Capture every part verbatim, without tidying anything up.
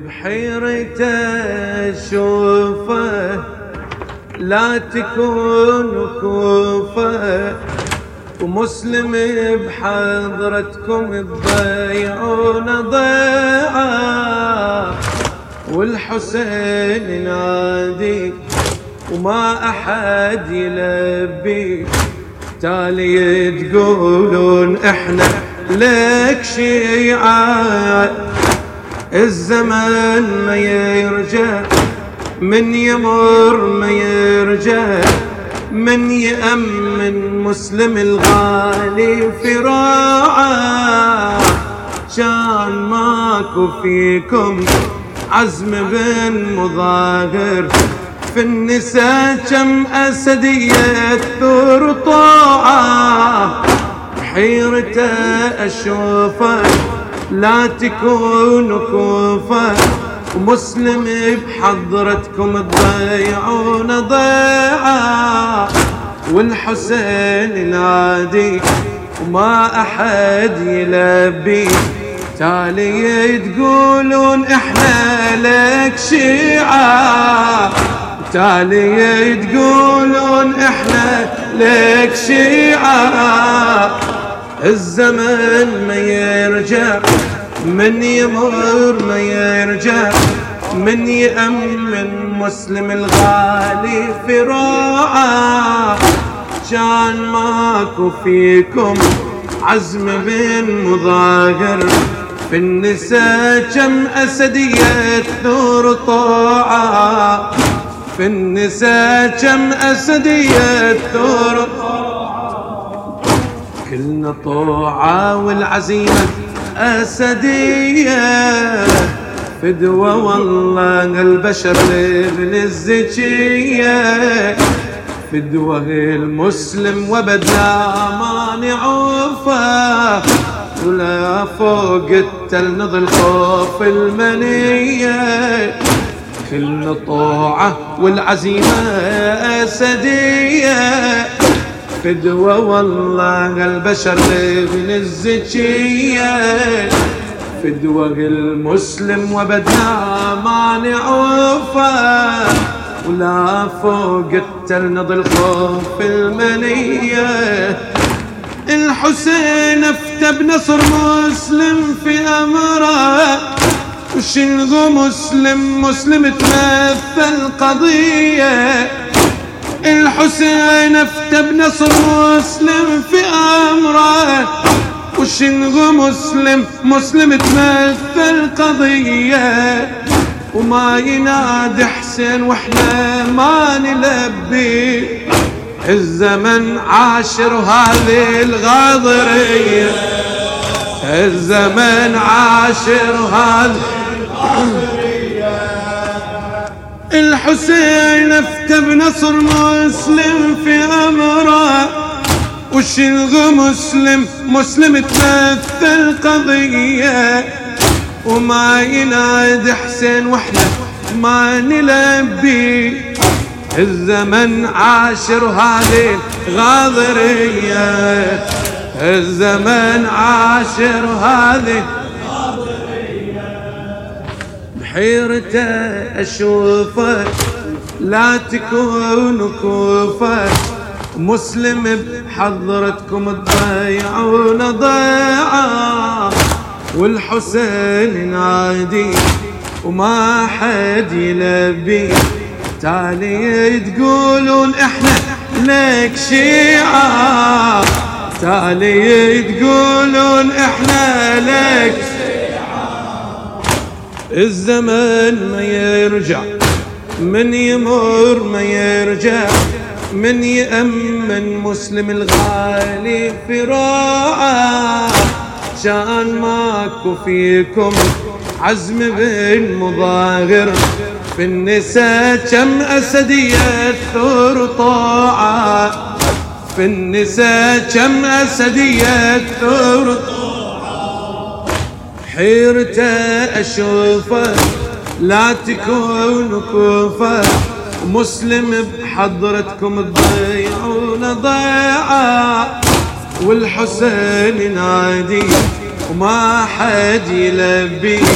بحيرته اشوفه لا تكون كوفه، ومسلم بحضرتكم تضيعون ضيعه، والحسين ينادي وما أحد يلبي، تالي تقولون احنا لك شيعة. الزمن ما يرجع، من يمر ما يرجع، من يأمن مسلم الغالي فراعه، كان ماكو فيكم عزم بن مظاهر، في النساء كم أسدية ثور طاعة، حيرته أشوفه لا تكون كوفة، ومسلم بحضرتكم تضيعون ضيعة، والحسين ينادي وما أحد يلبي، تالي تقولون احنا لك شيعة، تالي تقولون احنا لك شيعة. الزمن ما يرجع، من يمر ما يرجع، من يأمن مسلم الغالي فراعه، كان ماكو فيكم عزم بن مظاهر، في النساء كم أسدية ثور طاعة، في النساء كم أسدية ثور طاعة، كلنا طاعة والعزيمة أسدية، فدوة والله البشر لابن الزكية، فدوة المسلم وبدنا ما نعوفه، ولا فوق التل نظل خوف المنية، كلنا طاعة والعزيمة أسدية، فدوة والله البشر لابن الزكية، فدوة المسلم وبدنا ما نعوفه، ولا فوق التل نظل خوف المنية. الحسين افتى بنصر مسلم في أمره، وشنغو مسلم مسلم تمثل قضية، الحسين افتى بنصر مسلم في أمره، وشنغو مسلم مسلم تمثل قضية، وما ينادي حسين واحنا ما نلبي، الزمن عاشر هذه الغاضرية، الزمن عاشر هذه الغاضرية. الحسين افتى بنصر مسلم في أمره، وشنغ مسلم مسلم تمثل قضية، وما ينادي حسين واحنا ما نلبي، الزمن عاشر هذه الغاضرية، الزمن عاشر هذه الغاضرية. بحيرته أشوفه لا تكون كوفة، مسلم بحضرتكم تضيعون ضيعة، والحسين ينادي وما حد يلبي، تالي تقولون احنا لك شيعة، تالي تقولون احنا لك شيعة. الزمن ما يرجع، من يمر ما يرجع، من يأمن مسلم الغالي فراعه، كان ماكو فيكم عزم بن مظاهر، في النساء كم أسدية ثور طاعة، في النساء كم أسدية ثور طاعة، حيرته أشوفه لا تكون كوفة، مسلم بحضرتكم تضيعون ضيعة، والحسين ينادي وما حد يلبي،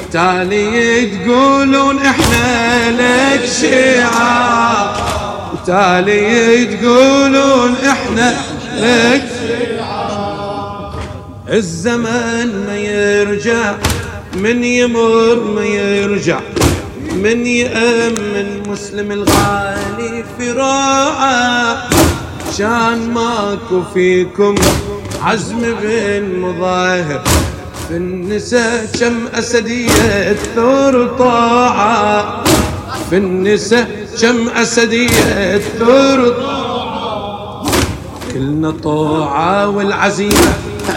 تالي تقولون احنا لك شيعة، تالي تقولون احنا لك شيعة. الزمن ما يرجع، من يمر ما يرجع، من يأمن مسلم الغالي في راعة. شان ماكو فيكم عزم بن مظاهر، في النساء كم أسدية ثور طاعة، في النساء كم أسدية ثور طاعة. كلنا طاعة والعزيمة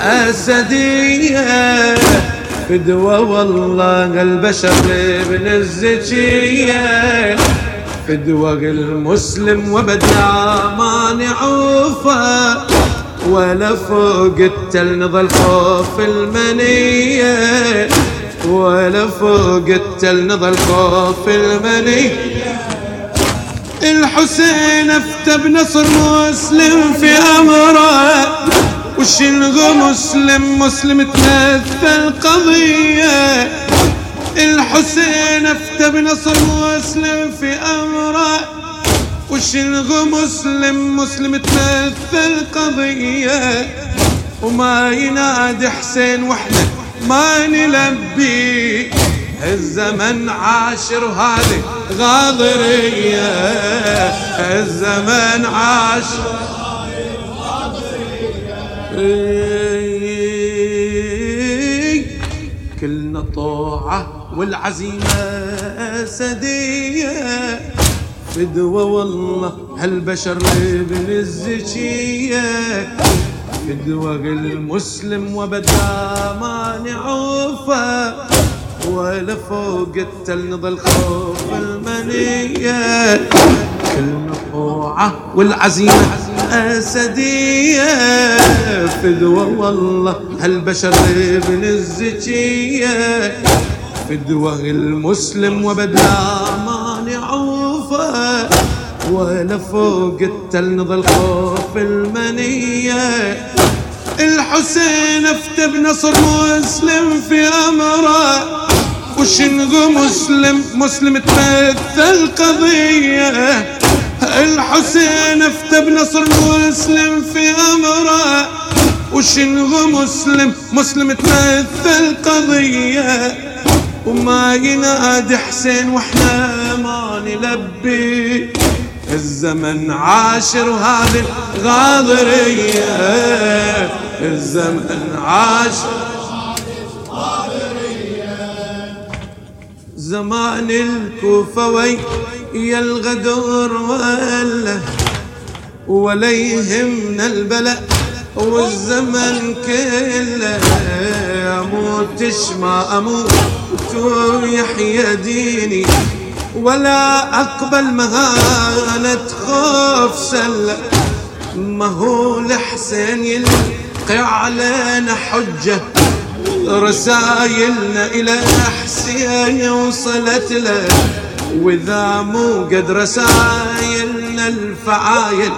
أسدية، فدوى والله البشر لابن الزكية، فدوى المسلم وبدنا ما نعوفه، ولا فوق التل نظل خوف المنية، ولا فوق التل نظل خوف المنية. الحسين افتى بنصر مسلم في امره، وشنغ مسلم مسلم تمثل قضية. الحسين افتى بنصر مسلم في امره، وشنغ مسلم مسلم تمثل قضية. وما ينادي حسين وحده ما نلبي، الزمن عاشر هذه غاضرية، الزمن عاشر كلنا طاعة والعزيمة أسدية، فدوى والله هالبشر لابن الزكية، فدوى المسلم وبدا ما نعوفه، ولا فوق التل نظل خوف المنية. كلنا طاعة والعزيمة أسدية، فدوى والله هالبشر لابن الزكية، فدوى المسلم وبدا ما نعوفه، ولا فوق التل نظل خوف المنية. الحسين افتى بنصر مسلم في امره، وشنغ مسلم مسلم تمثل قضية. الحسين افتى بنصر مسلم في امره، وشنغ مسلم مسلم تمثل قضية. وما ينادي حسين واحنا ما نلبي، الزمن عاشر وهذه غاضرية، الزمن عاشر زمان الكوفة ويا الغدر ولا ولا يهمنا البلاء والزمن كله. اموتش ما اموت ويحيى ديني، ولا اقبل مهانة خوف سلة. ما هو الحسين يلقي علينا حجة، رسايلنا الى حسين وصلت له، واذا مو قد رسايلنا الفعايل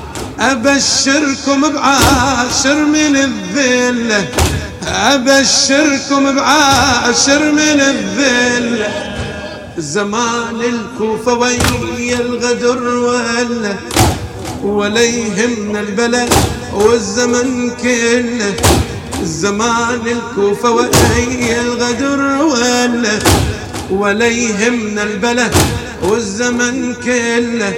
ابشركم بعاشر من الذله، ابشركم بعاشر من الذله. زمان الكوفة ويا الغدر ولا ولا يهمنا البلاء والزمن كله. زمان الكوفة ويا الغدر ولا ولا يهمنا البلاء والزمن كله.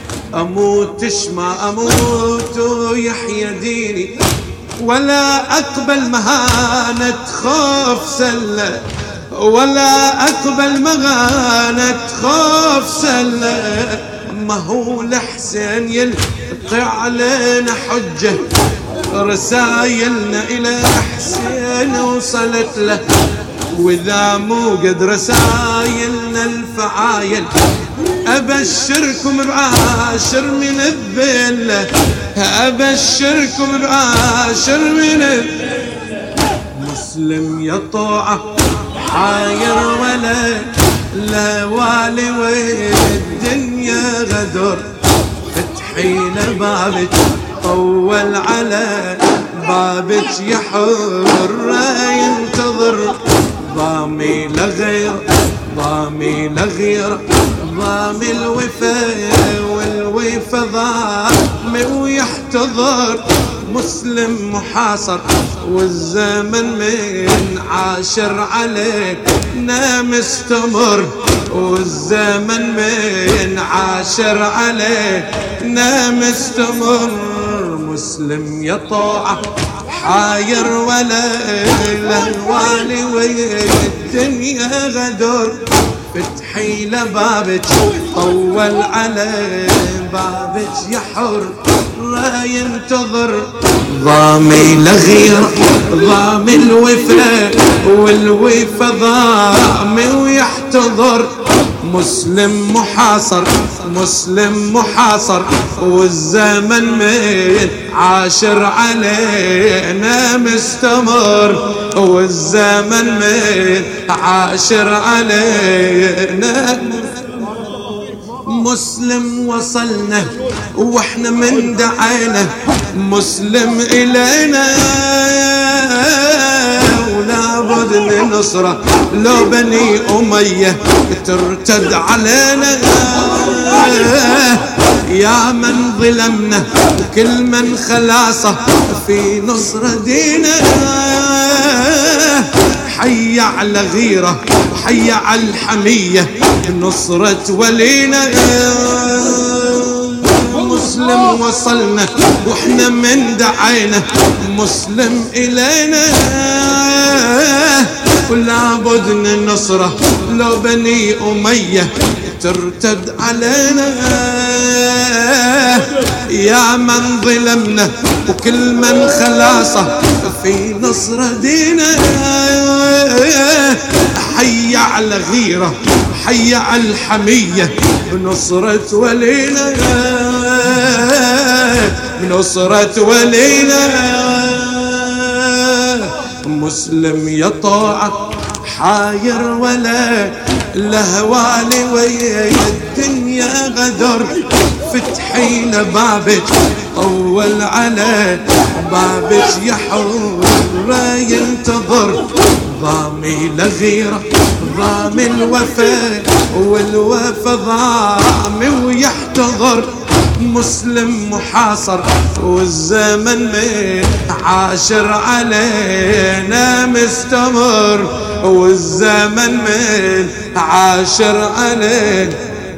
اموتش ما اموت ويحيى ديني، ولا اقبل مهانة خوف سلة، ولا اقبل مهانة خوف سلة. ما هو الحسين يلقي علينا حجة، رسايلنا الى حسين وصلت له، واذا مو قد رسايلنا الفعايل ابشركم بعاشر من الذله، ابشركم بعاشر من الذله. مسلم يا طاعه حاير ولا لا والي والدنيا غدر، فتحينا بابك طول على بابك يا حرة ينتظر، ضامي لغير ضامي لغير ضامي الوفا والوفا ضامي ويحتضر مسلم محاصر والزمن من عاشر علينا مستمر والزمن من عاشر علينا مستمر مسلم يطوع حاير ولا له والي والدنيا غدر فتحي لبابك طول على بابك يحر لا ينتظر ضامي لغير ضامي الوفا والوفا ضامي ويحتضر مسلم محاصر مسلم محاصر والزمن من عاشر علينا مستمر والزمن من عاشر علينا مسلم وصلنا واحنا من دعينا مسلم إلينا ولا بد من نصرة لو بني أمية ترتد علينا يا من ظلمنا وكل من خلاصه في نصر دينا حي على غيره وحي على الحمية نصرة ولينا مسلم وصلنا واحنا من دعينا مسلم إلينا ولا بد من النصرة لو بني أمية ترتد علينا يا من ظلمنا وكل من خلاصه في نصر دينا حي على غيره حي على الحمية بنصرة ولينا بنصرة ولينا مسلم يطوع حاير ولا له والي ويا الدنيا غدر فتحي لبابك طول على بابك يحر ينتظر ضامي لغيره ضامي الوفا والوفا ضامي ويحتضر مسلم محاصر والزمن من عاشر علينا مستمر والزمن من عاشر علينا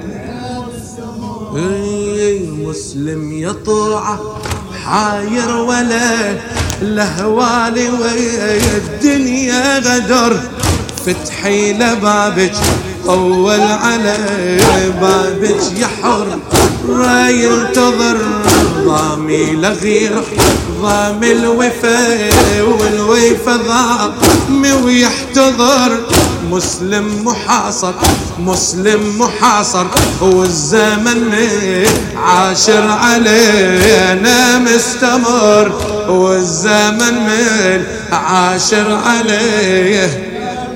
مسلم يطوع حاير ولا له والي ويا الدنيا غدر فتحي لبابك طول على بابك يحر ينتظر ضامي لغيره ضامي الوفا والوفا ضامي ويحتضر مسلم محاصر مسلم محاصر والزمن عاشر علينا مستمر والزمن من عاشر عليه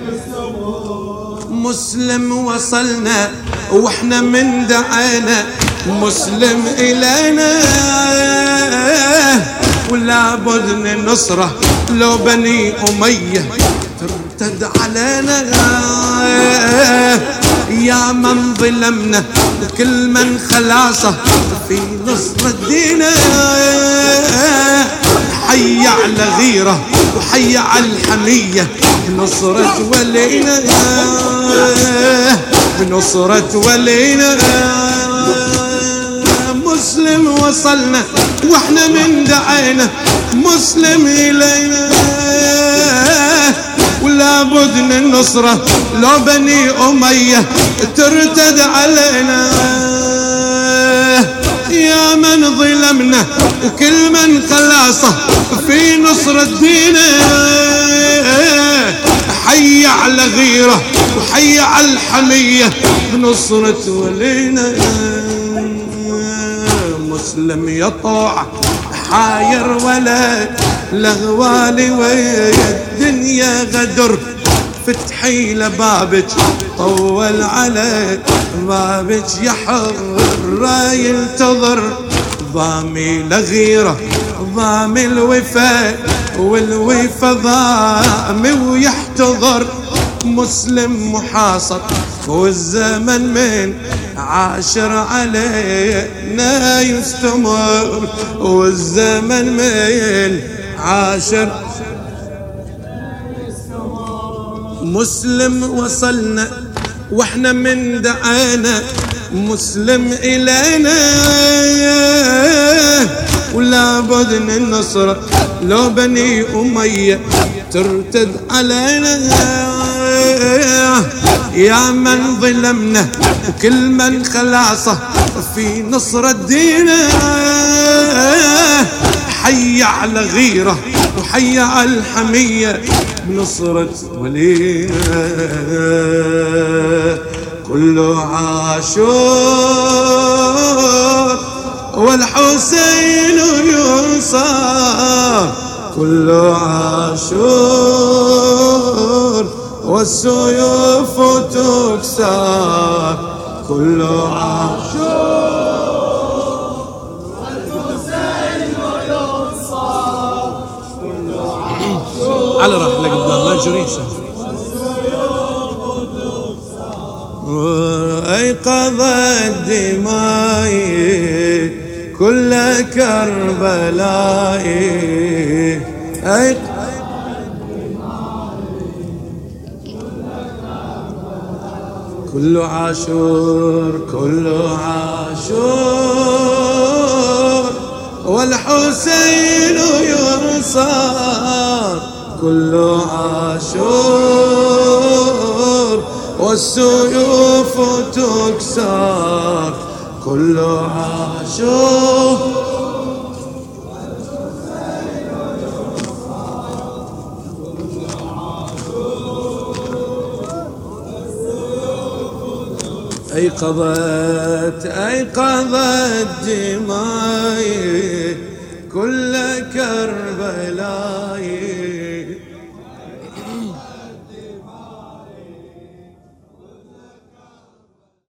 مسلم وصلنا واحنا من دعينا مسلم إلينا ولا بد من النصرة لو بني أمية ترتد علينا يا من ظلمنا وكل من خلاصه في نصر الدين حي على غيره وحي على الحمية بنصرة ولينا بنصرة ولينا مسلم وصلنا واحنا من دعينا مسلم إلينا ولا بد من النصرة لو بني أمية ترتد علينا يا من ظلمنا وكل من خلاصه في نصر الدين حي على غيره وحي على الحمية بنصرة ولينا مسلم يطوع حاير ولا له والي ويا الدنيا غدر فتحي لبابك طول على بابك يحر ينتظر ضامي لغيره ضامي الوفا والوفا ضامي ويحتضر مسلم محاصر والزمن من عاشر علينا يستمر، والزمن من عاشر مسلم وصلنا واحنا من دعانا مسلم إلينا، ولا بد من النصر لو بني أمية ترتد علينا. يا من ظلمنا وكل من خلاصه في نصر الدين، حي على غيره وحي على الحمية بنصرة ولينا. كله عاشور والحسين ينصر، كله عاشور والسيوف تكسر، كله عاشور والحسين ينصر، كله عاشور على رحلة قدام ما يجريش. أيقظت دمائي كل كربلائي، كل عاشور كل عاشور والحسين ينصر، كل عاشور والسيوف تكسر، كل عاشور أيقظت أيقظت دمائي كل كربلائي.